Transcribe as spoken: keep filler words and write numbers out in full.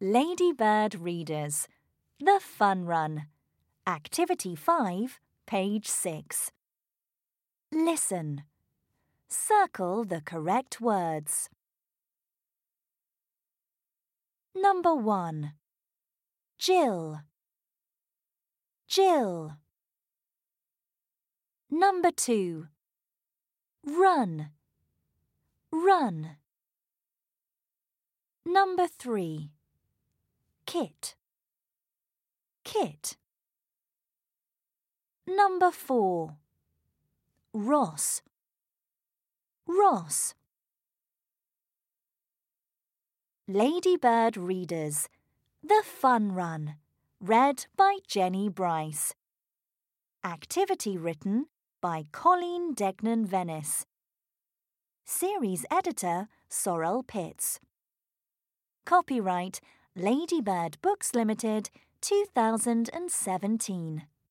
Ladybird Readers, The Fun Run. Activity five, page six. Listen. Circle the correct words. Number one. Jill. Jill. Number two. Run. Run. Number three. Kit. Kit. Number four. Ross. Ross. Ladybird Readers, The Fun Run, read by Jenny Bryce. Activity written by Colleen Degnan-Venice. Series editor Sorrel Pitts. Copyright Ladybird Books Limited, two thousand seventeen.